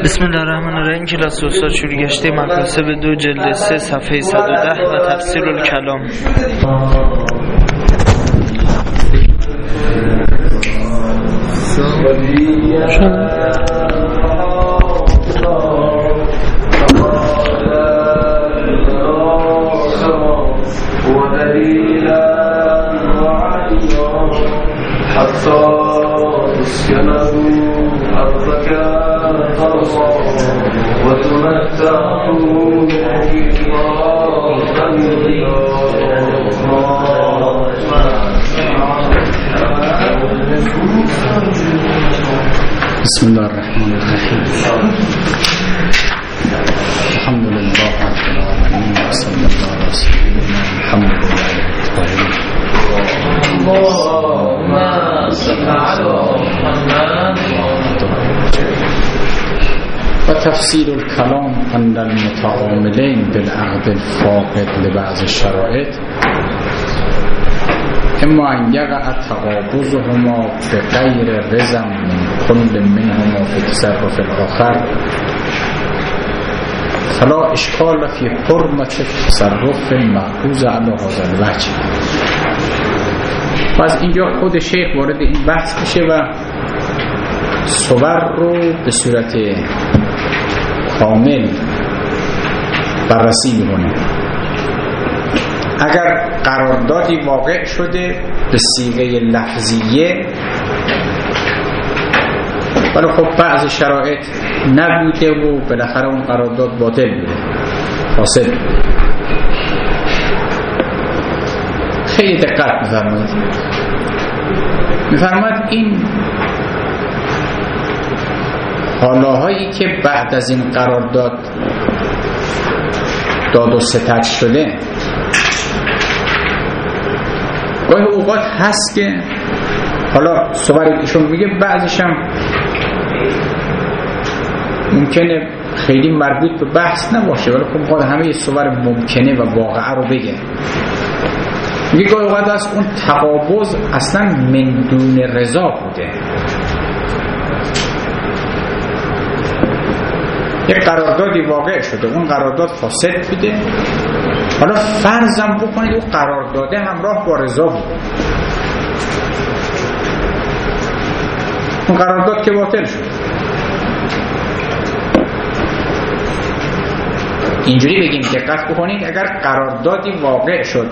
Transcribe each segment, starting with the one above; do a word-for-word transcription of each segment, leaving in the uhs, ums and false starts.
بسم الله الرحمن الرحیم. کلاس استاد شروع گشته مقاصد دو جلد سه صفحه صد و ده و تفسیر الکلام. بسم الله الرحمن الرحیم. الحمد لله رب العالمین و صلی الله علی سیدنا محمد و آله الطاهرین. اللهم صل علی محمد. و تفسیر الکلام عند المتعاملین بالعقد الفاقد لبعض الشرائط اما ان یقع تقابضهما بغیر رضا من كل منهما في تصرف الاخر فلا اشکال فی حرمة تصرف مأخوذ علی هذا الوجه. پس اینجا خود شیخ وارد این بحث میشه و صور رو به صورت کامل بررسی میکنه. اگر قراردادی واقع شده به صیغه لفظیه ولی خب بعض شرایط نبوده و بالاخره اون قرارداد باطل بوده، فاسد بوده. خیلی دقت می‌فرمایید. می‌فرماید این حالاهایی که بعد از این قرارداد داد و ستد شده گاهی اوقات هست که حالا صور ایشون میگه بعضیش هم ممکنه خیلی مربوط به بحث نباشه ولی خب میخواد همه صور ممکنه و واقعه رو بگه. میگه گاهی اوقات هست اون تقابض اصلا من دون رضا بوده. یک قراردادی واقع شده، اون قرارداد فاسد بوده، حالا فرضم بکنید اون قرارداده همراه با رضا بوده، اون قرارداد که باطل شد. اینجوری بگیم دقت بکنید، اگر قراردادی واقع شد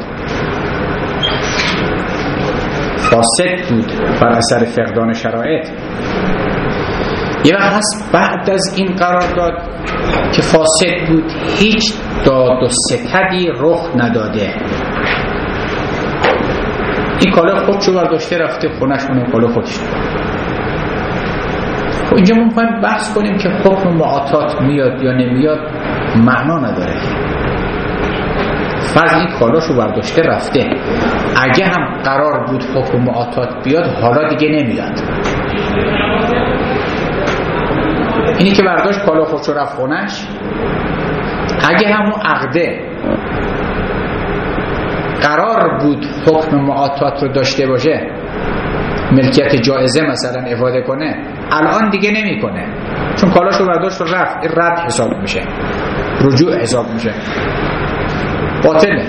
فاسد بود بر اثر فقدان شرایط، یه وقت هست بعد از این قرارداد که فاسد بود هیچ داد و ستدی رخ نداده، این کالا خودشو برداشته رفته خونش اون کالا خودش. خب اینجا ما میخوایم بحث کنیم که حکم معاطات میاد یا نمیاد معنا نداره. فرض این کالاشو برداشته رفته، اگه هم قرار بود حکم معاطات بیاد حالا دیگه نمیاد. اینی که برداشت کالا خودشو رفت خونش، اگه همون عقده قرار بود حکم معاطات رو داشته باشه، ملکیت جائزه مثلا افاده کنه، الان دیگه نمی کنه چون کالاشو برداشت و رفت، این رد حساب میشه، رجوع حساب میشه، باطله.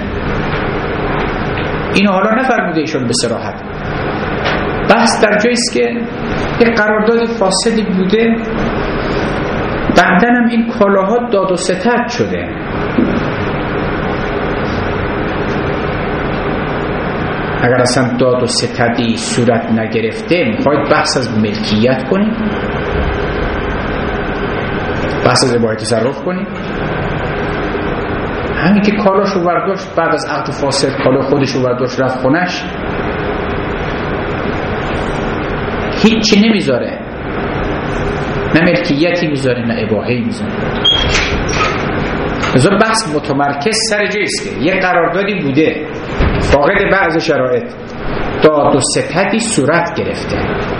اینو حالا نفرموده ایشون به صراحت. بحث در جاییست که یک قرارداد فاسدی بوده، بعدن هم این کالاها داد و ستد شده. اگر اصلا داد و ستدی صورت نگرفته، میخواید بحث از ملکیت کنید، بحث از اباحه تصرف کنید. همین که کالاشو برداشت بعد از عقد فاسد، کالا خودشو برداشت رفت خونش، هیچی نمیذاره، نه ملکیتی میذاره نه اباحه‌ای میذاره. ازا بحث متمرکز سر جاییست که یک قراردادی بوده فاقد بعض شرایط، داد و ستدی صورت گرفته.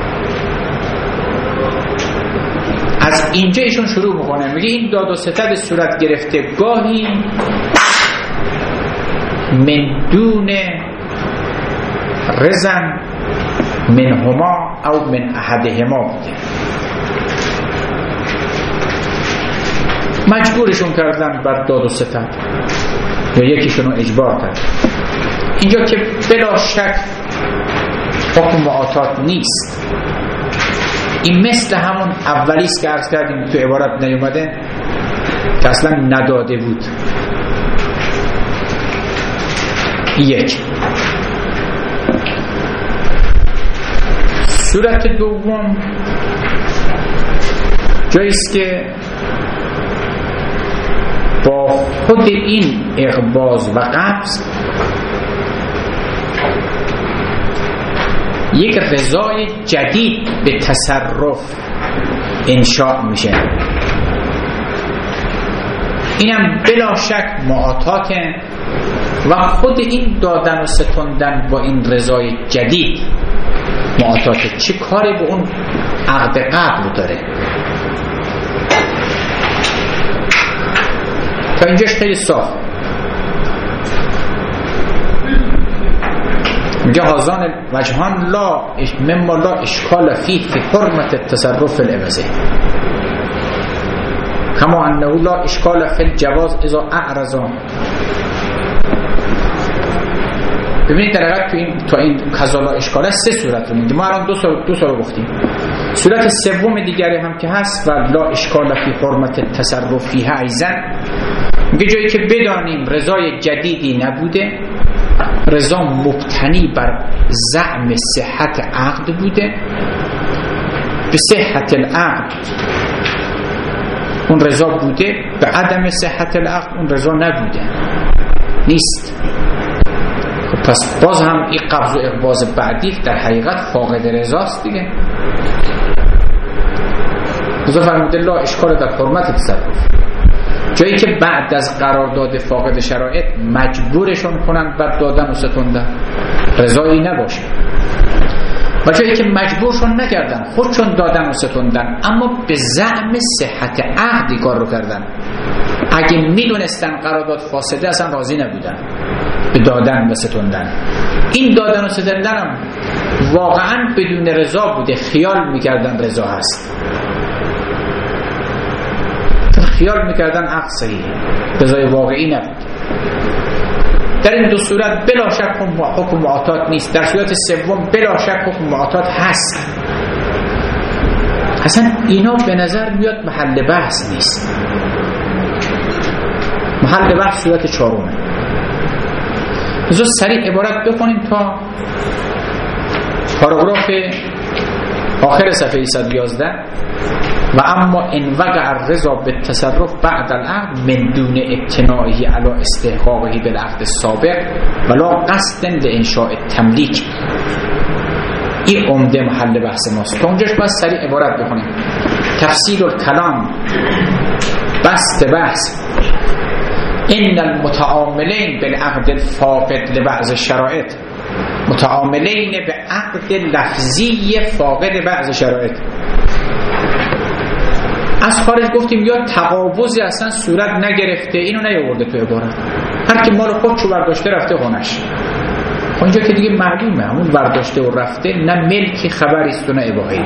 از اینجا ایشون شروع میکنه، میگه این داد و ستد صورت گرفته گاهی من دون رزن منهما او من احدهما بوده. مجبورشون کردن بر داد و ستد یا یکیشونو اجبار کرد. اینجا که بلا شک حکم معاطات نیست، این مثل همون اولیست که عرض کردیم تو عبارت نیومده که اصلا نداده بود. یک. صورت دوم جاییست که با خود این اقباض و قبض یک رضای جدید به تصرف انشاء میشه. اینم بلا شک معاطاته و خود این دادن و ستندن با این رضای جدید معاطاته. چه کاری به اون عقد قبل داره؟ تا اینجاش خیلی صاف. میگه هازان وجهان لا مما لا اشکال فیه فی حرمت التصرف العوضی کما انه لا اشکال فی الجواز اذا اعرضا. ببینید در حقیقت تو این تا این کذا لا اشکال سه صورت رو میگه. ما الان دو سال دو سال گفتیم. صورت سوم دیگری هم که هست و لا اشکال فی حرمت التصرف فیها ایضا، میگه جایی که بدانیم رضای جدیدی نبوده، رضا مبتنی بر زعم صحت عقد بوده، به صحت العقد اون رضا بوده، به عدم صحت العقد اون رضا نبوده نیست. خب پس باز هم این قبض و اقباض بعدی در حقیقت فاقد رضاست دیگه. رضا فرموده لا اشکال در حرمت تصرف، جایی که بعد از قرارداد فاقد شرایط مجبورشون کنن بر دادن و ستوندن، رضایی نباشه. و جایی که مجبورشون نکردن، خودشون دادن و ستوندن، اما به زعم صحت عقدی کار رو کردن. اگه میدونستن قرارداد فاسده اصلا راضی نبودن به دادن و ستوندن. این دادن و ستوندن هم واقعا بدون رضا بوده، خیال میکردن رضا هست، خیال میکردن عقد صحیحه، رضای واقعی نبود. در این دو صورت بلا شک حکم معاطات نیست. در صورت سوم بلا شک حکم معاطات هست. اصلا اینا به نظر میاد محل بحث نیست. محل بحث صورت چهارمه. بذار سریع عبارت بخونیم تا پاراگراف آخر صفحه صد و یازده. و اما ان وقع الرضا بالتصرف بعد العقد من دون ابتنائه علی استحقاقه بالعقد السابق ولا قصد لانشاء التملیک. این عمده محل بحث ماست. تا اونجاش باید سریع عبارت بخونیم. تفسیر الکلام، بسط بحث. ان المتعاملین بالعقد الفاقد لبعض الشرائط، متعاملین به عقد لفظی فاقد بعض شرایط. از خارج گفتیم یا تقابضی اصلا صورت نگرفته، اینو نیاورده تو عبارت، هر کی مال خودشو برداشته رفته خونش. اونجا که دیگه معلومه همون برداشته و رفته، نه ملکی خبری است و نه اباحه‌ای.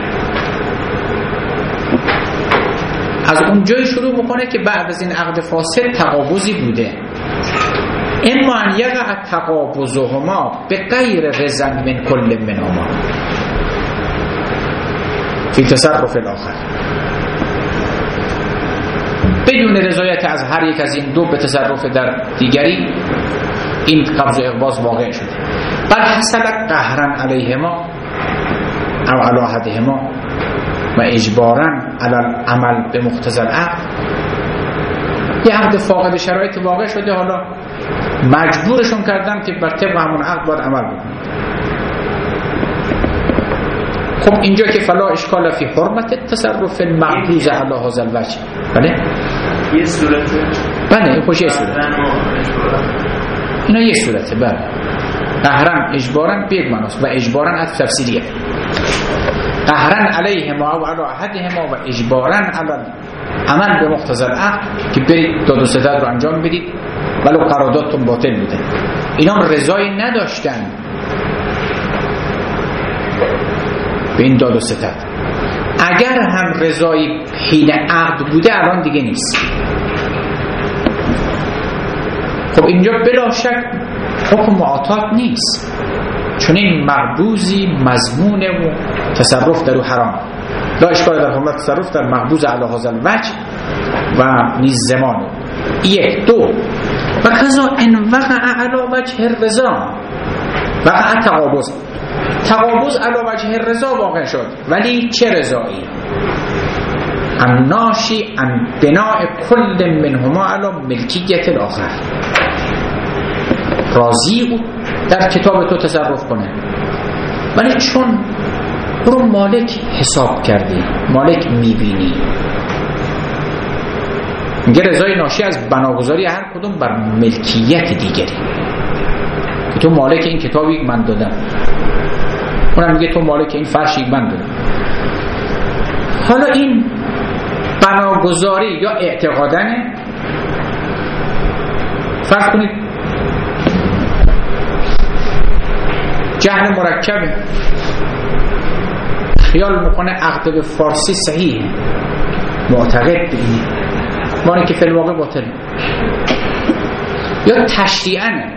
از اونجایی شروع میکنه که بعد از این عقد فاسد تقابضی بوده. اما ان یقع تقابضهما به غیر رضا من کل منهما فی تصرف الاخر، بدون رضایت از هر یک از این دو به تصرف در دیگری این قبض و اقباض واقع شده. بل حصل قهرا علیهما او علی احدهما و اجبارا علی العمل به مقتضی العقد. یه عقد فاقد شرایط واقع شده، حالا مجبورشون کردن که بر طبق همون عقد باید عمل بکنن. خب اینجا که فلا اشکال فی حرمت التصرف المقبوض علی هذا الوجه. بله یه صورته. بله خوش یه صورته. اینا یه صورته. بله قهرن اجبارن به یک معناست و اجبارن از تفسیریه. قهرن علیهما و علی احدهما و اجبارن علی عمل به مقتضی العقد، که برید داد و ستد رو انجام بدید ولو قراردادتون باطل بوده. اینا رضایی نداشتن به این داد و ستد. اگر هم رضایی حین عقد بوده الان دیگه نیست. خب اینجا بلا شک حکم معاطات نیست، چون این مقبوضی مضمونه و تصرف در او حرام. لا اشکال در حرمت تصرف در مقبوض علی هذا الوجه و نیز زمان. یک. دو، و کذا ان وقع علی وجه الرضا، وقع تقابض، تقابض علی وجه الرضا واقع شد، ولی چه رضایی؟ الناشی عن بناء کل منهما علی ملکیت الاخر. راضی او در کتاب تو تصرف کنه، ولی چون رو مالک حساب کردی، مالک میبینی، میگه رضای ناشی از بناگذاری هر کدوم بر ملکیت دیگری. که تو مالک این کتابی من دادم، اونم میگه تو مالک این فرشی من دادم. حالا این بناگذاری یا اعتقادنه، فرض کنید جهل مرکبه، خیال میکنه عقد به فارسی صحیح، معتقد به این، مانی که فی الواقع باطل. یا تشریعنه،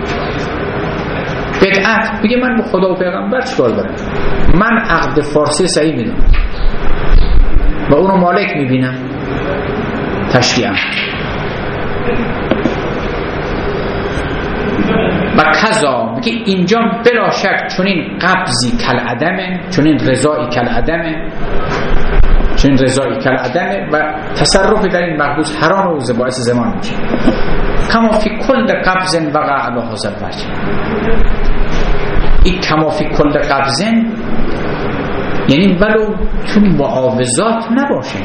بدعت، بگه من به خدا و پیغمبر چیکار دارم، من عقد فارسی صحیح میدونم و اونو مالک میبینم، تشریعا. و کذا میگه اینجا بلا شک چون این قبضی کل عدمه، چون این رضایی کل عدمه، چون این رضایی کل عدمه و تصرف در این مقبوض حرام و باعث زمان میشه. کما فی کل قبض وقع علی هذا الوجه، این کما فی کل قبض یعنی ولو تو معاوضات نباشه،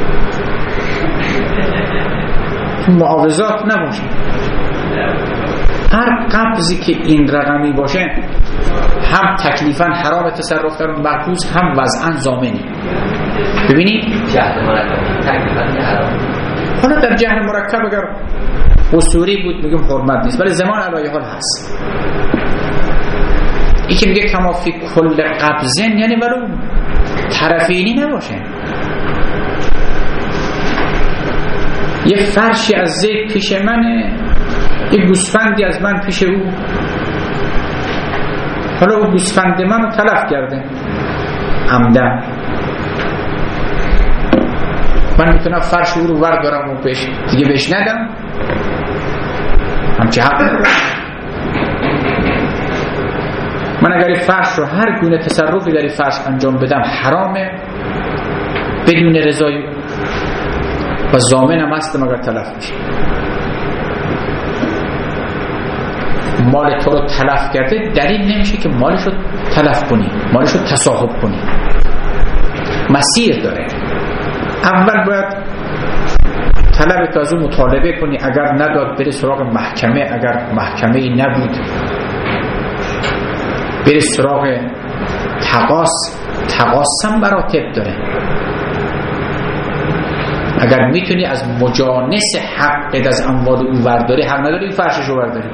تو معاوضات نباشه، هر قبضی که این رقمی باشه هم تکلیفاً حرام تصرف در اون مقبوض، هم وضعاً ضامنی. ببینید جهل مرکب تکلیفاً حرام. حالا در جهل مرکب اگر قصوری بود میگم حرمت نیست، ولی زمان علایه حال هست. این که میگه کما فی کل قبضن یعنی ولو طرفینی نباشه، یه فرشی از زید پیش منه، یه گوسفندی از من پیش او، حالا او گوسفند منو تلف کرده عمدن، من میتونم فرش او رو وردارم و بهش دیگه بهش ندم، همچه حق ندارم. من اگر فرش رو هر گونه تصرفی در فرش انجام بدم حرامه بدون رضای و ضامنم هستم اگر تلف میشه. مال تو رو تلف کرده دلیل نمیشه که مالش رو تلف کنی، مالش رو تصاحب کنی. مسیر داره، اول باید طلب تو از اون مطالبه کنی، اگر نداد بری سراغ محکمه، اگر محکمه ای نبود بری سراغ تقاص، تقاص هم مراتب داره. اگر میتونی از مجانس حقت از اموال او ورداری، حق نداری این فرشش رو ورداری،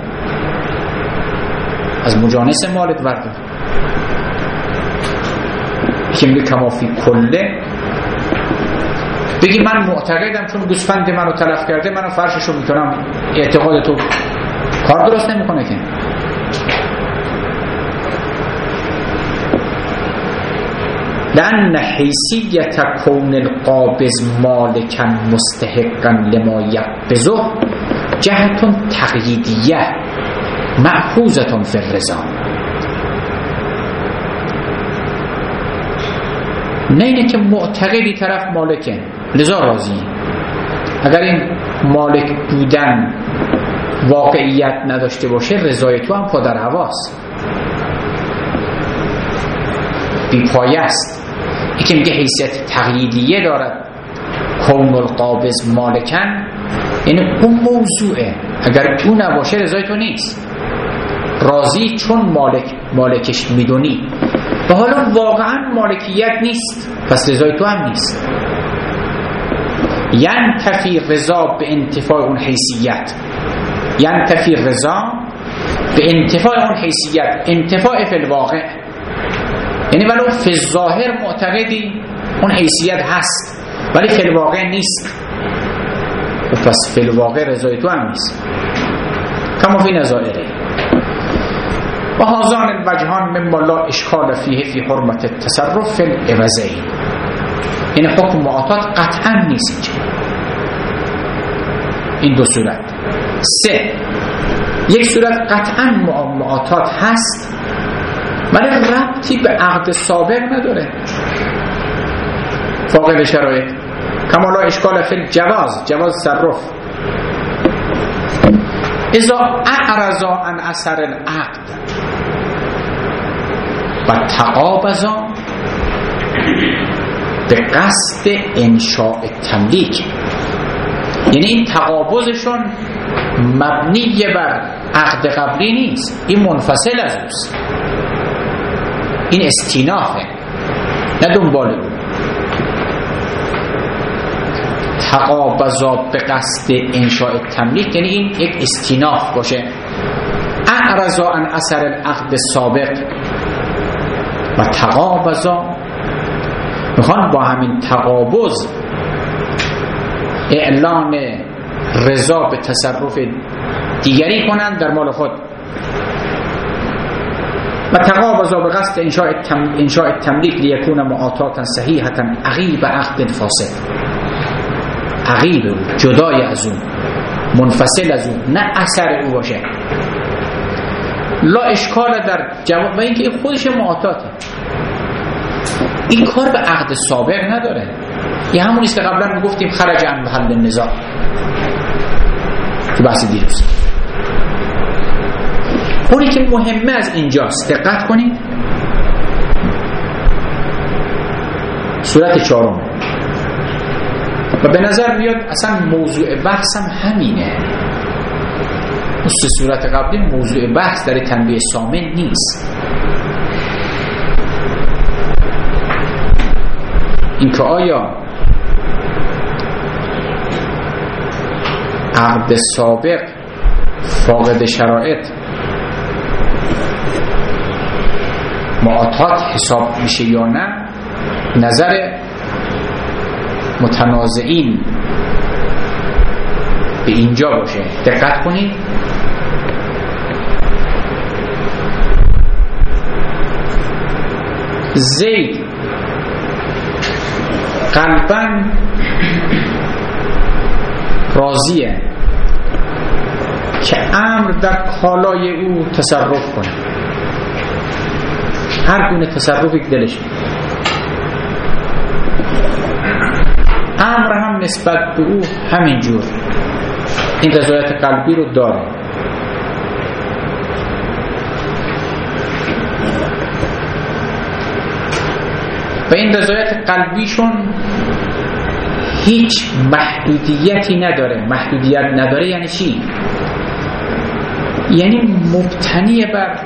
از مجانس مالت ورداری. که میگه کما فی کله، بگی من معتقدم چون گوسفند منو تلف کرده منو فرشش رو میتونم، اعتقاد تو کار درست نمیکنه که. لأن حیثیت کون القابض مالکا مستحقا لما یقبضه جهت تقییدیه مأخوذة فی الرضا. نه اینه که معتقدی طرف مالکه لذا راضی، اگر این مالک بودن واقعیت نداشته باشه رضای تو هم پادر هواست، بی پایه است. این که میگه حیثیت تقییدیه دارد کون القابض مالکن، یعنی اون موضوعه، اگر اون نباشه رضای تو نیست، راضی چون مالک مالکش میدونی و حالا واقعا مالکیت نیست پس رضای تو هم نیست. ینتفی رضا به انتفاع اون حیثیت، ینتفی رضا به انتفاع اون حیثیت، انتفاع فی الواقع، یعنی ولو فی الظاهر معتقدی اون حیثیت هست ولی فی الواقع نیست، و پس فی الواقع رضای تو هم نیست. کما فی نظائره و هازان الوجهان مما لا اشکال فیه فی حرمت التصرف فی العوضین. این حکم معاطات قطعا نیست اینجا. این دو صورت. سه، یک صورت قطعا معاطات هست ولی ربطی به عقد سابق نداره، فاقد شرایط. کما لا اشکال فی الجواز، جواز تصرف. اذا اعرضا عن اثر العقد و تقابضا به قصد انشاء تملیک، یعنی این تقابضشون مبنی بر عقد قبلی نیست، این منفصل از اوست، این استینافه نه دنبال اون. تقابضا به قصد انشاء تملیک یعنی این یک استیناف باشه. اعرضا عن اثر العقد سابق و تقابضا، میخوان با همین تقابض اعلان رضا به تصرف دیگری کنند در مال خود. و تقابضا به قصد انشاء انشاء التملیک لیکون معاطاتا صحیحتا عقیب عقد فاسد، عقیب او، جدای از اون، منفصل از اون، نه اثر او باشه. لا اشکال در جواب و اینکه این خودش معاطاته، این کار به عقد سابق نداره. این همونیست که قبلا گفتیم خرج عن محل النزاع تو بحث دیروز. اونی که مهمه از اینجاست، دقت کنید، صورت چهارم و به نظر میاد اصلا موضوع بحث هم همینه. سه صورت قبلی موضوع بحث در تنبیه سامن نیست. این که آیا عقد سابق فاقد شرایط معاطات حساب میشه یا نه، نظر متنازعین به اینجا باشه. دقت کنید، زید قلباً راضیه که امر در کالای او تصرف کنه، هر گونه تصرفی که دلش میاد. امر هم نسبت به او همینجور این رضایت قلبی رو داره. و این رضایت قلبیشون هیچ محدودیتی نداره. محدودیت نداره یعنی چی؟ یعنی مبتنی بر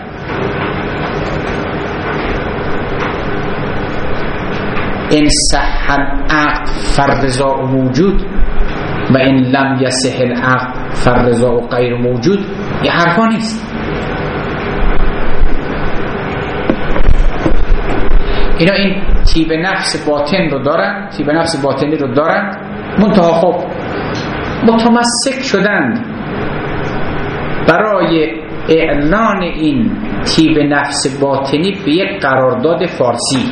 ان صح العقد فالرضا موجود و ان لم یصح العقد فالرضا غیر موجود. یه حرفا نیست. اینا این تیب نفس باطن رو دارن، تیب نفس باطنی رو دارن، منتها خب متمسک شدند برای اعلان این تیب نفس باطنی به یک قرارداد فارسی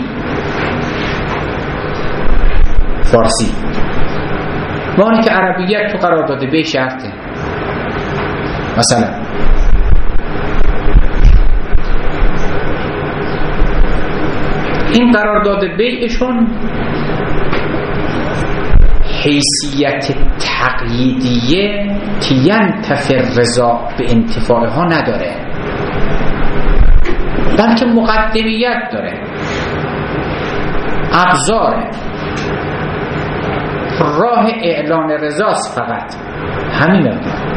فارسی وانی که عربیت تو قرارداد به شرطه. مثلا این قرارداد بیعشون حیثیت تقییدیه که ینتفع رضا به انتفاعها نداره، بلکه مقدمیت داره، ابزاره، راه اعلان رضاست فقط. همین مقدار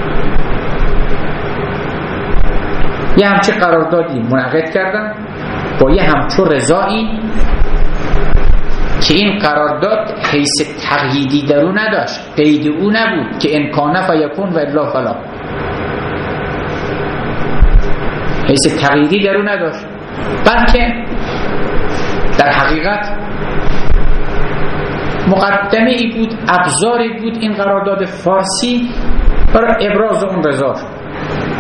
یه همچه قراردادی منعقد کردن با یه همچو رضایی که این قرارداد حیث تقییدی در او نداشت، قید او نبود که امکانه فیکون و الا فلا، حیث تقییدی در او نداشت، بلکه در حقیقت مقدمه ای بود، ابزاری بود این قرارداد فارسی برای ابراز اون رضا شد.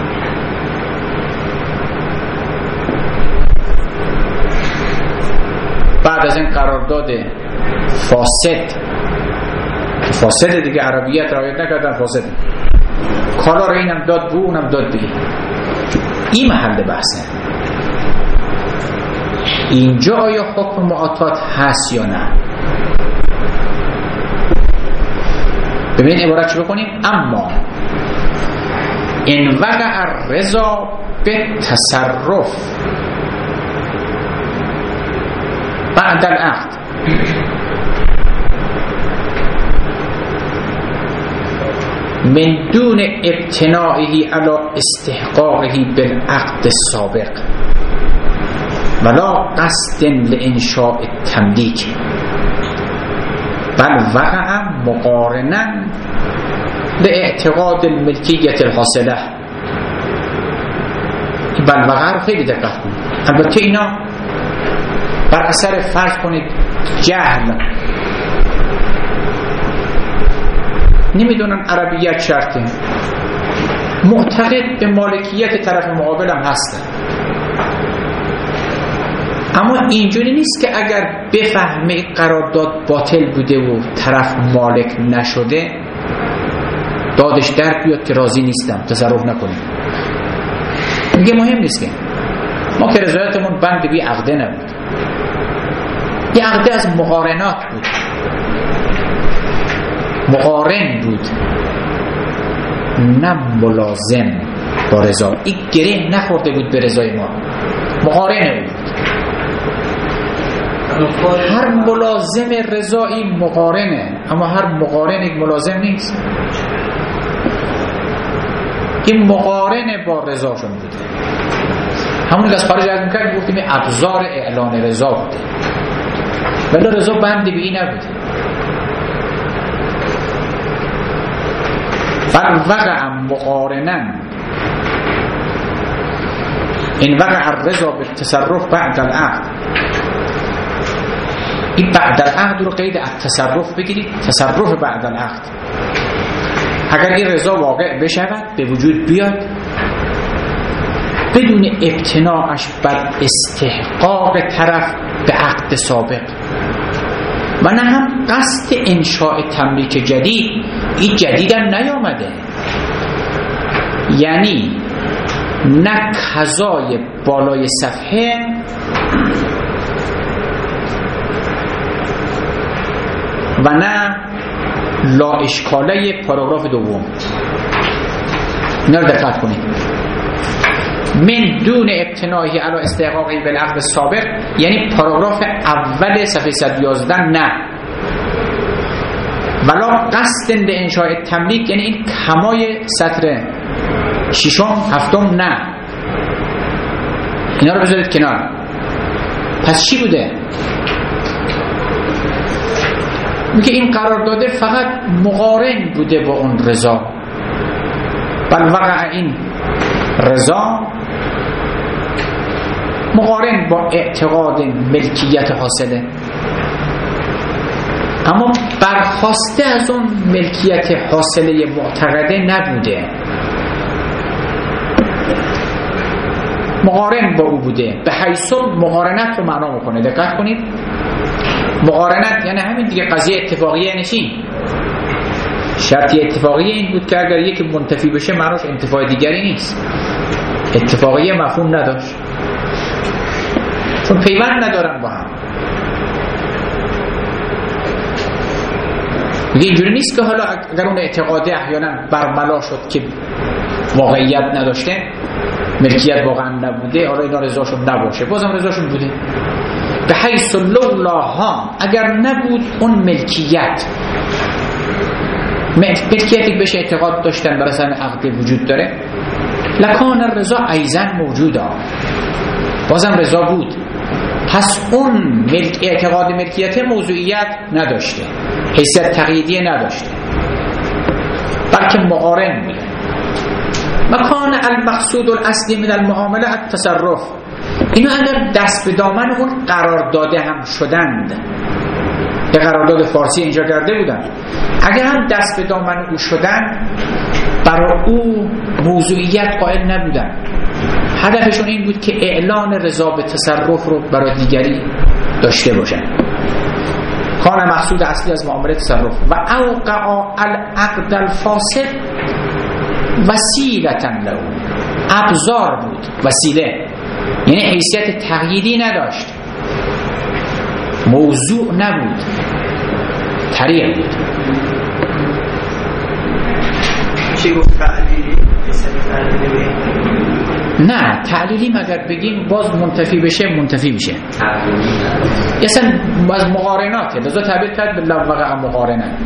بعد از این قرارداد فاسد، فاسد دیگه عربیت رعایت نکردن، فاسد، کالا رو اینم داد بو اونم داد بی. این محل بحثه. اینجا آیا حکم معاطات هست یا نه؟ ببینید عبارت چی بکنیم. اما ان وقع الرضا به تصرف بعد العقد من دون ابتنائه على استحقاقه بالعقد السابق ولا قصد لانشاء التملیک بل وقع مقارنا لاعتقاد الملکیت الحاصله. بل وقع رو خیلی دقت کنید. البته اینا بر اثر فرض کنید جهل، نمیدونن عربیت شرطه، معتقد به مالکیت طرف مقابلم هستن، اما اینجوری نیست که اگر بفهمه قرارداد باطل بوده و طرف مالک نشده دادش در بیاد که راضی نیستم تصرف نکنیم. میگه مهم نیست که ما که رضایتمون بند بی عقده نبود، یه عقده از مقارنات بود، مقارن بود نه ملازم با رضا. این گره نخورده بود به رضای ما، مقارنه بود. هر ملازم رضایی مقارنه، اما هر مقارن یک ملازم نیست. این مقارنه با رضاشون بوده. همون که از خارج از میکرد گفتیم ابزار اعلان رضا بوده، ولی رضا بند به این نبوده. بل وقع مقارنا این وقع الرضا بالتصرف بعد العقد. این بعد العقد رو قید التصرف بگیرید، تصرف بعد العقد. اگر این رضا واقع بشود، به وجود بیاد بدون ابتناعش بر استحقاق طرف به عقد سابق و نه هم قصد انشاء تملیک جدید، این جدید هم نیامده، یعنی نه قضای بالای صفحه و نه لا اشکاله پاراگراف دوم. اینا رو دقت کنید. من دون ابتناعی علی استحقاقی بالعقد سابق، یعنی پاراگراف اول صفحه صد و یازده نه. ولا قصد لانشاء تملیک، یعنی این کمای سطر ششم هفتم نه. اینا رو بذارید کنار. پس چی بوده؟ میگه این قرار داده فقط مقارن بوده با اون رضا. بل وقع این رضا مقارن با اعتقاد ملکیت حاصله، اما برخواسته از اون ملکیت حاصله معتقده نبوده، مقارن با او بوده. به حیث مقارنت رو معنا میکنه. دقت کنید، مقارنت یعنی همین دیگه قضیه اتفاقیه. یعنی چی؟ شرطی اتفاقیه این بود که اگر یکی منتفی بشه معناش انتفاع دیگری نیست. اتفاقیه مفهوم نداشت چون پیوند ندارن با هم. دیگه اینجوری نیست که حالا اگر اون اعتقاده احیانا برملا شد که واقعیت نداشته، ملکیت واقعا نبوده، حالا اینا رضاشون نباشه، بازم رضاشون بوده. به حیث لولاها، اگر نبود اون ملکیت، ملکیتی بشه اعتقاد داشتن برای سن عقد وجود داره، لکان الرضا ایضا موجوده، بازم رضا بود. پس اون ملک اعتقاد ملکیت موضوعیت نداشته، حیثیت تقییدیه نداشته، بلکه مقارن بوده. مکان المقصود الاصلی من المعامله التصرف. اینو اگر دست به دامن اون قرار داده هم شدند، به قرارداد فارسی اینجا کرده بودن، اگر هم دست به دامن او شدن، برای او موضوعیت قائل نبودن. هدفشون این بود که اعلان رضا به تصرف رو برای دیگری داشته باشن. کان مقصود اصلی از معامله تصرف و اوقع العقد الفاسد وسیلة له، ابزار بود، وسیله، یعنی حیثیت تقییدی نداشت، موضوع نبود، طریق بود. چی گفت تعلیلی؟ نه تعلیلی مگر بگیم باز منتفی بشه منتفی میشه. اصلا از مقارناته، لذا تعبیر کرد به لوقع مقارنه.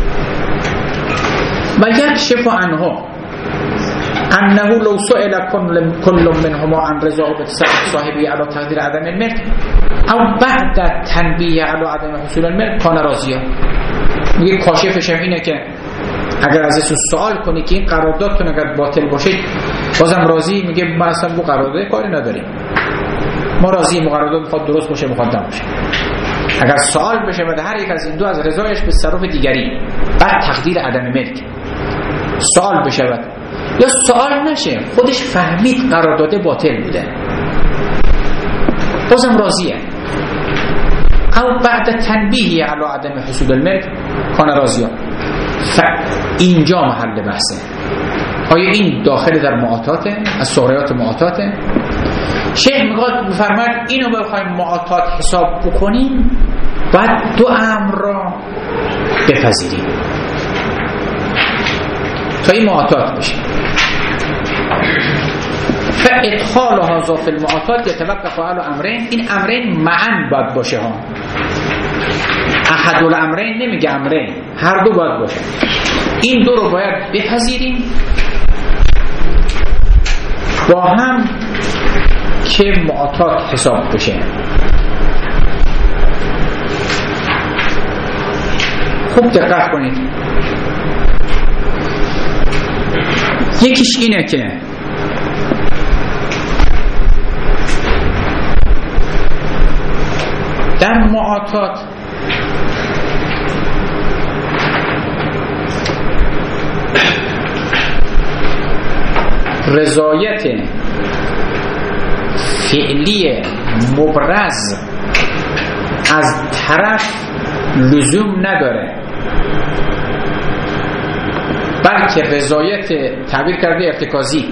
و یکشف عنه انه لو سئل كل منهما عن رضا صاحبی علی تقدیر عدم الملک او بعد تنبیه علی عدم حصول الملک کان راضیا. میگه کاشفش هم اینه که اگر ازش سوال کنی که این قراردادتون اگر باطل باشه بازم راضی؟ میگه ما اصلا با قرارداد کاری نداریم، ما راضی، قرارداد میخواد درست باشه میخواد نباشه. اگر سوال بشه و هر یک از این دو از رضایش به تصرف دیگری بعد تقدیر عدم ملک سوال بشه یا سوال نشه خودش فهمید قرارداد باطل بوده بازم راضیه، او بعد تنبیه علی عدم حصول الملک کان راضیا. اینجا محل بحثه. آیا این داخل در معاطاته؟ از صغریات معاطاته؟ شیخ میخواد بفرماید اینو بخوایم معاطات حساب بکنیم باید دو امر را بپذیریم تا این معاطات بشه. فادخال هذا فی المعاطات یتوقف علی امرین، این امرین معا باید باشه ها، احد الامرین نمیگه امرین، هر دو باید باشه. این دو رو باید بپذیریم با هم که معاطات حساب بشه. خوب دقت کنید. یکیش اینه که در معاطات رضایت فعلی مبرز از طرف لزوم نداره، بلکه رضایت تعبیر کرده ارتکازی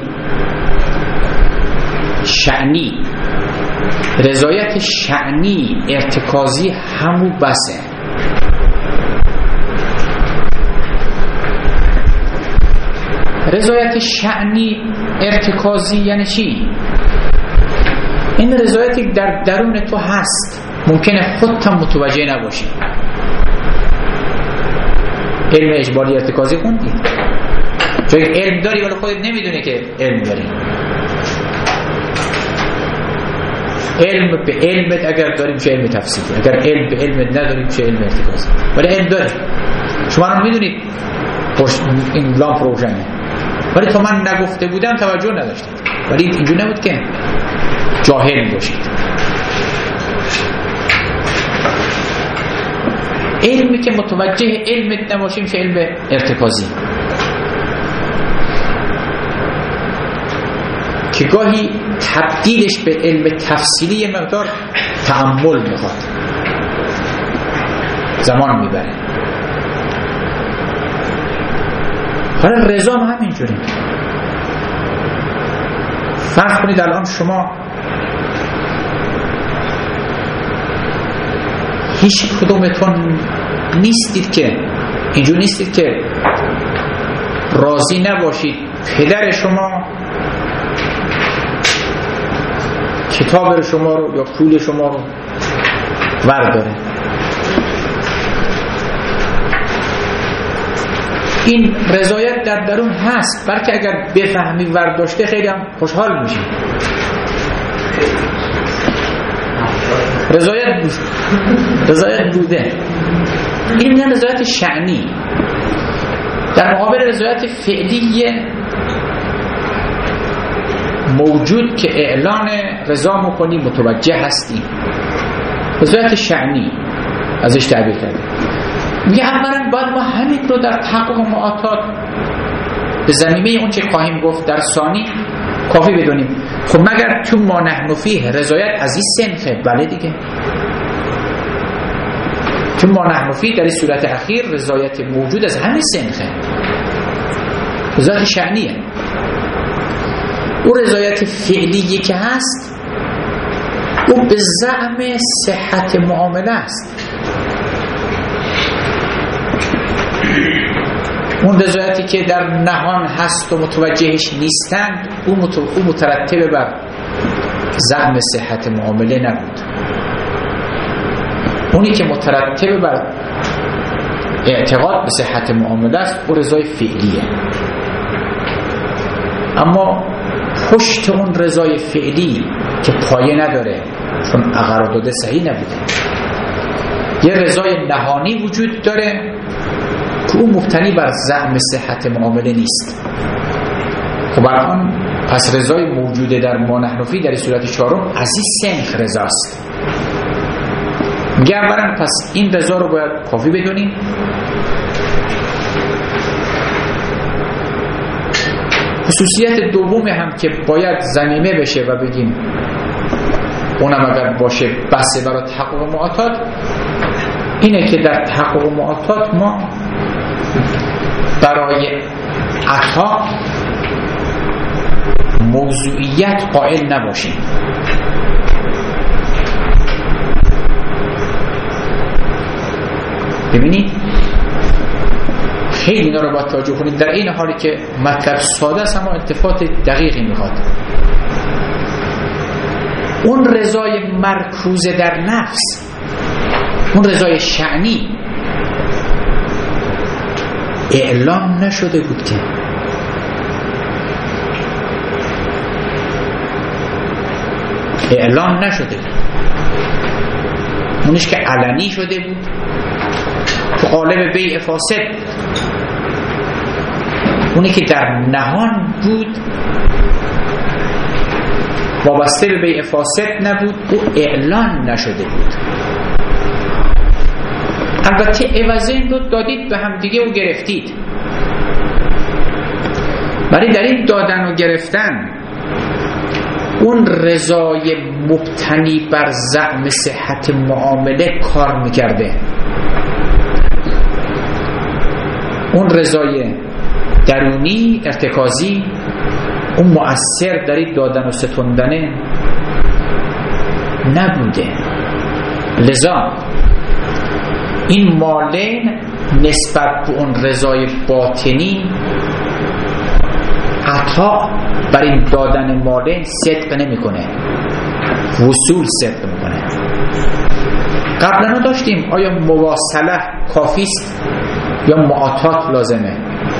شأنی، رضایت شأنی ارتکازی همو بسه. رضایت شأنی ارتکازی یعنی چی؟ این رضایتی در درون تو هست، ممکنه خودت هم متوجه نباشی. علم اجباری ارتکازی خوندی؟ چون علم داری ولی خودت نمیدونی که علم داری. علم به علمت اگر داری میشه علم تفسیری، اگر علم به علمت نداری میشه علم ارتکازی. ولی علم داری، شما رو میدونید این لامپ روشنه ولی تو من نگفته بودم توجه نداشتید، ولی اینجور نبود که جاهل باشید. علمی که متوجه علمت نباشیم میشه علم ارتکازی که گاهی تبدیلش به علم تفصیلی مقدار تأمل میخواد، زمان میبره. حالا رضا هم همینجوری. فرض کنید الان شما هیچ کدومتون نیستید که اینجور نیستید که راضی نباشید پدر شما کتاب شما رو یا پول شما رو ورداره. این رضایت در درون هست، بلکه اگر بفهمی ورداشته خیلی هم خوشحال میشی. رضایت بود، رضایت بوده. این میگن رضایت شأنی. در مقابل رضایت فعلی موجود که اعلان رضا میکنی متوجه هستی، رضایت شأنی ازش تعبیر کرده. میگه اولا باید ما همین رو در تحقق معاطات به زمینه اون چه خواهیم گفت در ثانی کافی بدونیم. خب مگر تو ما نحن فیه رضایت از این صنفه؟ بله دیگه. چون ما نحن فی در این صورت اخیر رضایت موجود از همه سنخه، رضایت شأنیه. او رضایت فعلی که هست او به زعم صحت معامله است. اون رضایتی که در نهان هست و متوجهش نیستند او مترتب بر زعم صحت معامله نبود. اونی که مترتب بر اعتقاد به صحت معامله است او رضای فعلیه. اما پشت اون رضای فعلی که پایه نداره چون قرارداد صحیح نبوده، یه رضای نهانی وجود داره که اون مبتنی بر زعم صحت معامله نیست. خب الان پس رضای موجوده در ما نحن فی در صورت چهارم از این سنخ رضاست. میگه اولا پس این رضا رو باید کافی بدونیم. خصوصیت دوم هم که باید ضمیمه بشه و بگیم اونم اگر باشه بس برای تحقق معاطات اینه که در تحقق معاطات ما برای عطا موضوعیت قائل نباشیم. ببینید خیلی اینا رو باید توجه کنید. در این حالی که مطلب ساده است اما التفات دقیقی میخواد. اون رضای مرکوز در نفس، اون رضای شأنی اعلام نشده بود که اعلام نشده بود. اونش که علنی شده بود تو قالب بیع فاسد. اونی که در نهان بود وابسته به بیع فاسد نبود او اعلان نشده بود. البته عوض این رو دادید به هم دیگه و گرفتید. ولی در این دادن و گرفتن اون رضای مبتنی بر زعم صحت معامله کار میکرده. اون رضای درونی ارتکازی اون مؤثر در این دادن و ستوندن نبوده. لذا این مالین نسبت به اون رضای باطنی عطا بر این دادن مالین صدق نمی کنه، وصول صدق می کنه. قبلا داشتیم آیا مواصله کافیست یا معاطات لازمه؟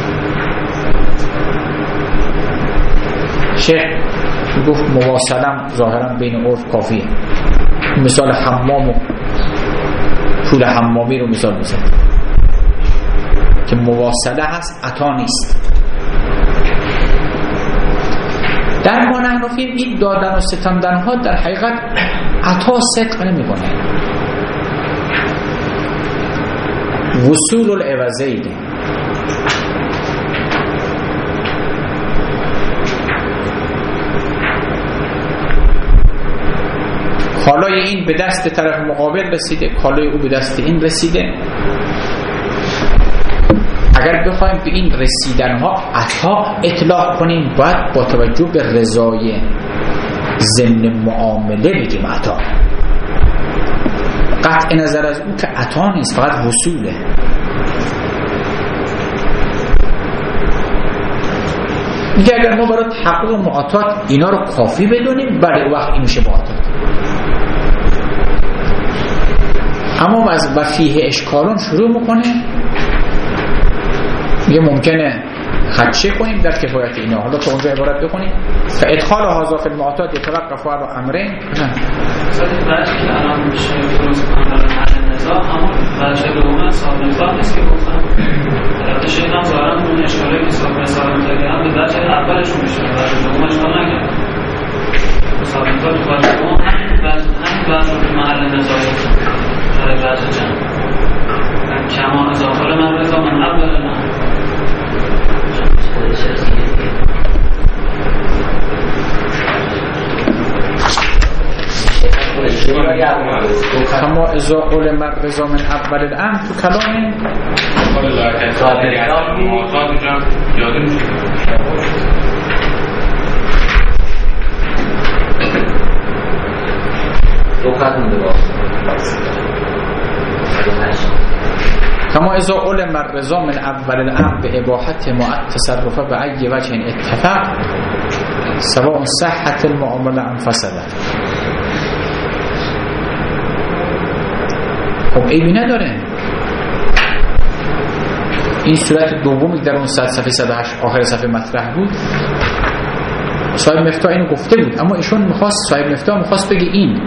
شیخ گفت مواصله ظاهرا بین عرف کافیه. مثال حمام و پول حمامی رو مثال میزد که مواصله هست عطا نیست. در ما نحن فی این دادن و ستاندن ها در حقیقت عطا صدق نمی کنه، وصول العوضیه. کالای این به دست طرف مقابل رسیده، کالای او به دست این رسیده. اگر بخوایم به این رسیدن ها عطا اطلاق کنیم باید با توجه به رضای ضمن معامله بگیم عطا. قطع نظر از اون که عطا نیست، فقط وصوله. میگه اگر ما برای تحقق معاطات اینا رو کافی بدونیم بله وقت این میشه معاطات. اما از وفیه اشکالون شروع میکنه میگه ممکنه خدشه کنیم در کفایت اینا. حالا تو اونجا عبارت بکنیم فادخال هذا فی المعاطات یتوقف علی امرین. مثلا بچه که الان میشه درست کنم برای حل نزاع، اما بچه دوم صاحب نزاع نیست که گفتم البته شیخ هم ظاهرا اون اشکالی که صاحب نزاع هم به بچه اولشون میشه، بچه دوم اشکال نگرد. صاحب نزاع تو بچه دوم همین بچه به محل نزاع برای بچه چند کما از آخر من رضا من اول من اما اذا علم الرضا من اول الامر تو کلام کما اذا علم الرضا من اول الامر به اباحت ما التصرف به ای وجه اتفاق سواء صحت المعامله ام فسدت. خب عیبی نداره. این صورت دومی در اون صفحه صد و هشت آخر صفحه مطرح بود. صاحب مفتاح اینو گفته بود، اما ایشون میخواست صاحب مفتاح میخواست بگه این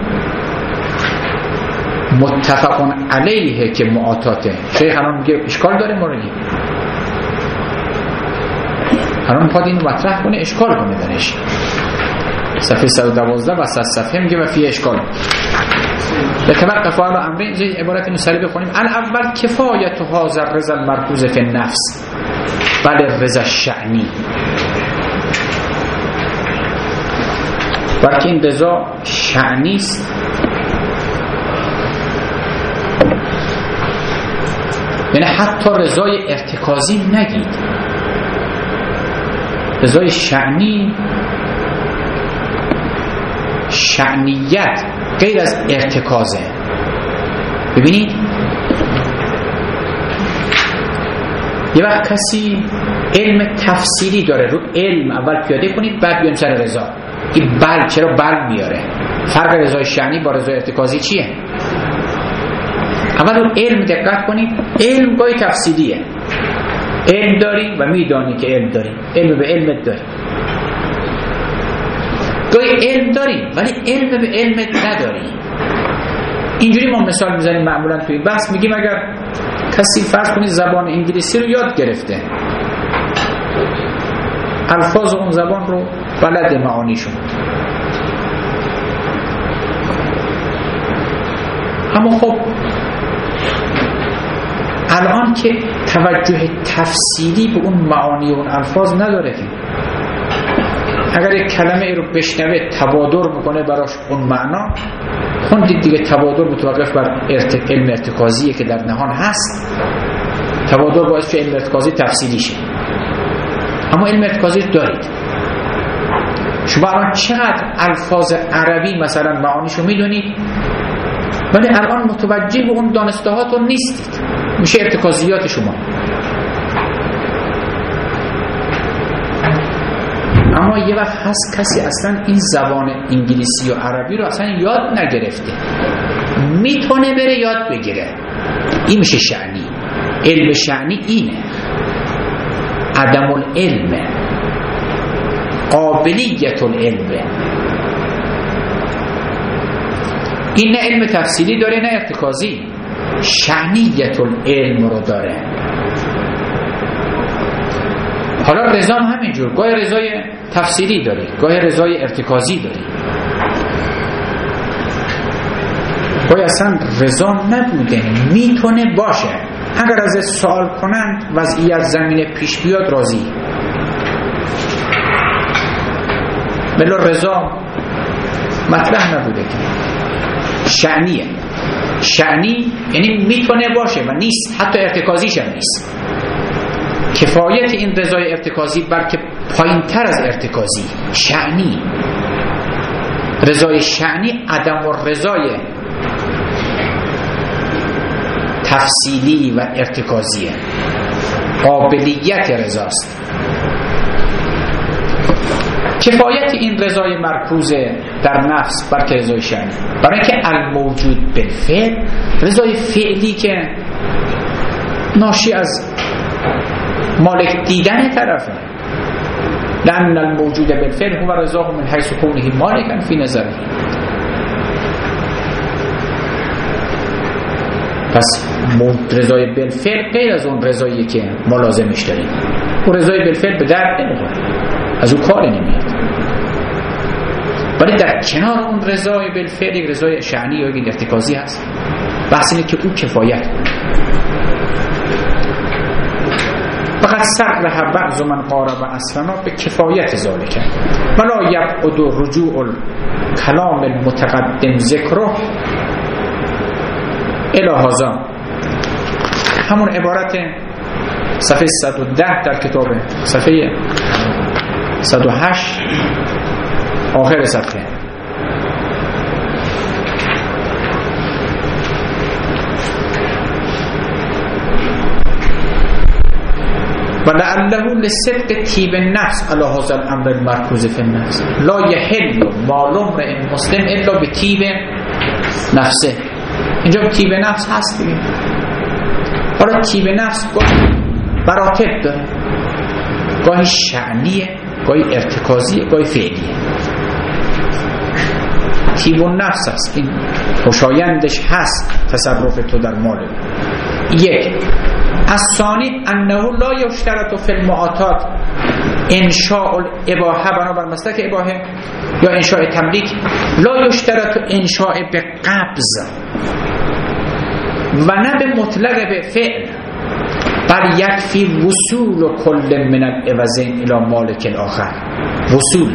متفقون علیه که معاطاته. شیخ الان میگه اشکال داره موردی، الان میخواد اینو مطرح کنه اشکال کنه درش. صفحه صد و دوازده و صد صفحه میگه و فی اشکال بتوقف على امرین. زی عبارت اینو سریع بخونیم. الاول کفایت هذا الرضا المرکوز فی النفس بل الرضا الشأنی، بلکه این رضا شأنی است. یعنی حتی رضای ارتکازی نگید، رضای شأنی، شأنیت غیر از ارتکازه. ببینید یه وقت کسی علم تفسیری داره، رو علم اول پیاده کنید بعد بیان سر رضا. این بل چرا بل میاره؟ فرق رضای شأنی با رضای ارتکازی چیه؟ اول رو علم دقت کنید. علم گاهی تفسیریه، علم داری و میدانی که علم داری، علم به علمت داری. گاهی علم داری ولی علم به علمت نداری. اینجوری ما مثال میزنیم معمولا توی بحث، میگیم اگر کسی فرض کنید زبان انگلیسی رو یاد گرفته، الفاظ اون زبان رو بلد، معانیشون، اما خب الان که توجه تفصیلی به اون معانی و اون الفاظ نداره که اگر یک کلمه ای رو بشنوه تبادر بکنه براش اون معنا. خوندید دیگه تبادر متوقف بر ارت... علم ارتکازیه که در نهان هست. تبادر باعث که علم ارتکازی تفصیلی شه، اما علم ارتکازی دارید. شما الان چقدر الفاظ عربی مثلا معانیشو میدونید ولی الان متوجه به اون دانستهاتون نیستید، میشه ارتکازیات شما. اما یه وقت هست کسی اصلا این زبان انگلیسی و عربی رو اصلا یاد نگرفته، میتونه بره یاد بگیره. این میشه شأنی. علم شأنی اینه، عدم العلم، قابلیت العلم. این نه علم تفصیلی داره نه ارتکازی، شأنیت العلم رو داره. حالا رضا هم همینجور، گاهی رضای تفسیری داری، گاهی رضای ارتکازی داری، گاهی اصلا رضا نبوده میتونه باشه. اگر از سوال کنند وضعیت زمینه پیش بیاد راضی. بلا رضا مطرح نبوده که شأنیه. شأنی یعنی میتونه باشه و نیست، حتی ارتکازیش هم نیست. کفایت این رضای ارتکازی بلکه پایین تر از ارتکازی، شأنی. رضای شأنی عدم و رضای تفصیلی و ارتکازیه، قابلیت رضاست. کفایت این رضای مرکوز در نفس بلکه رضای شأنی، برای که الموجود بالفعل، رضای فعلی که ناشی از مالک دیدن طرفه. لأن الموجود بالفعل هو رضاه من حیث کونه مالکا فی نظره. پس رضای بالفعل غیر از اون رضایی که ما لازمش داریم. اون رضای بالفعل به درد نمیخوره، از اون کاری نمیاد. ولی در کنار اون رضای بالفعل یک رضای شأنی یا یک ارتکازی هست. بحث اینه که اون کفایت کنه. فقط صرح بعض من قارب اصلنا به کفایت ذالک ولا یبعد رجوع الکلام المتقدم ذکره الهازا همون عبارت صفحه صد و ده در کتاب، صفحه صد و هشت آخر صفحه. ولعله لصدق طیب النفس علی هذا الامر المرکوز فی النفس لا یحل مال امرئ مسلم الا بطیب نفسه. اینجا طیب نفس هست دیگه. حالا طیب نفس گاهی مراتب داره، گاهی شأنیه، گاهی ارتکازیه، گاهی فعلیه. طیب النفس هست، این خوشایندش هست تصرف تو در مال. یک الثانی انه لا یشترط فی المعاطات انشاء الاباحه، بنابر مسلک اباحه یا انشاء تملیک، لا یشترط انشاء به قبض و نه به مطلق به فعل، بل یکفی وصول کل من العوضین الی مالک الاخر. وصول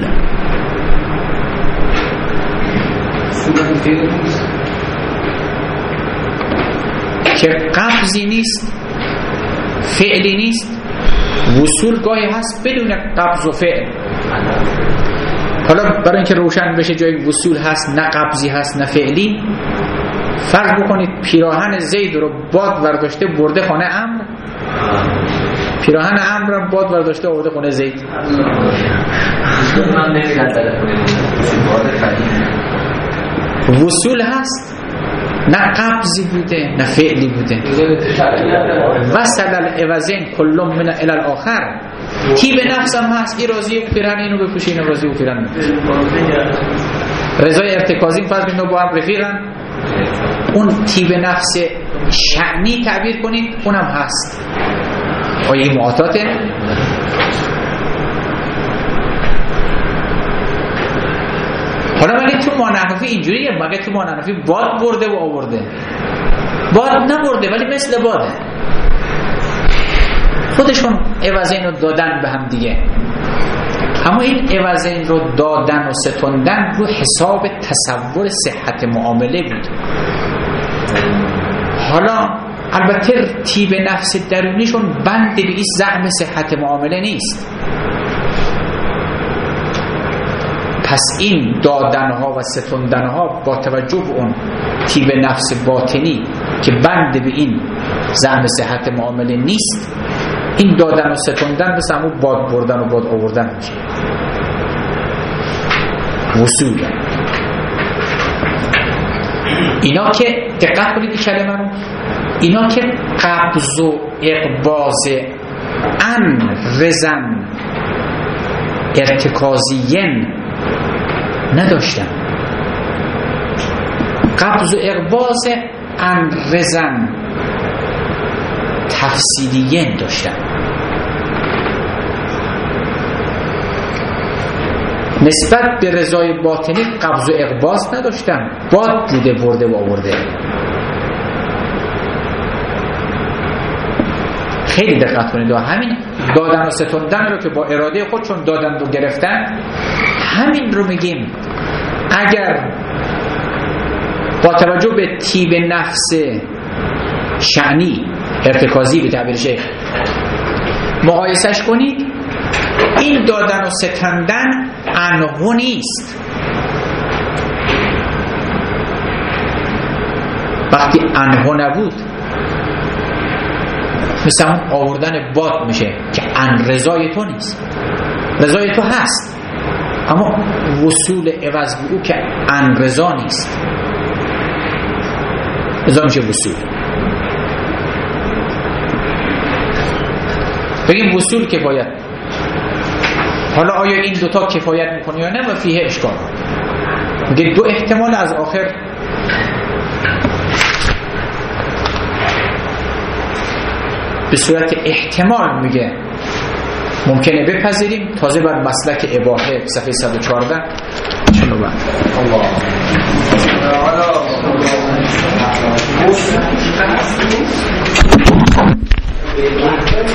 که قبضی نیست، فعلی نیست. وصول گاهی هست بدون قبض و فعل. حالا برای اینکه روشن بشه جای وصول هست نه قبضی هست نه فعلی، فرض بکنید پیراهن زید رو باد برداشته برده خانه امر، پیراهن امر رو باد برداشته برده خانه زید. وصول هست، نه قبضی بوده نه فعلی بوده. وصل العوضین کل من الی الاخر. کی به نفسم هست این راضی و پیرهن اینو بپوشه، اینو راضی و پیرهن بپوشه. رضای ارتکازی فرض اینو با هم رفیقن. اون طیب نفس شأنی تعبیر کنید اونم هست. آیه معاطاته. حالا ولی تو مانحنفی اینجوریه، مگه تو مانحنفی باد برده و آورده؟ باد نبرده ولی مثل باده. خودشون عوضین رو دادن به هم دیگه، اما این عوضین رو دادن و ستوندن رو حساب تصور صحت معامله بود. حالا البته طیب نفس درونیشون بند به این زعم صحت معامله نیست. پس این دادنها و ستوندنها با توجه به اون طیب نفس باطنی که بند به این زعم صحت معامله نیست، این دادن و ستوندن مثل همون باد بردن و باد آوردن میشه. وصول اینا که دقت کنید این کلمه رو، اینا که قبض و اقباض ان رزن ارتکازیین نداشتن، قبض و اقباض ان رزن تفصیلیین داشتن. نسبت به رضای باطنی قبض و اقباض نداشتن، باد بوده برده و آورده. خیلی دقت کنید. همین دادن و ستوندن رو که با اراده خودشون دادن و گرفتن، همین رو میگیم اگر با توجه به طیب نفس شأنی ارتکازی به تعبیر شیخ مقایسش کنید، این دادن و ستندن انه نیست. وقتی انه نبود مثل اون آوردن باد میشه که ان رضای تو نیست. رضای تو هست اما وصول عوض به او که ان رضا نیست، رضا میشه وصول. بگیم وصول کفایت. حالا آیا این دوتا کفایت میکنه یا نه و فیه اشکال. میگه دو احتمال از آخر به صورت احتمال میگه ممکنه بپذیریم، تازه بر مسلک اباحه صفحه صد و چهارده چنو بعد الله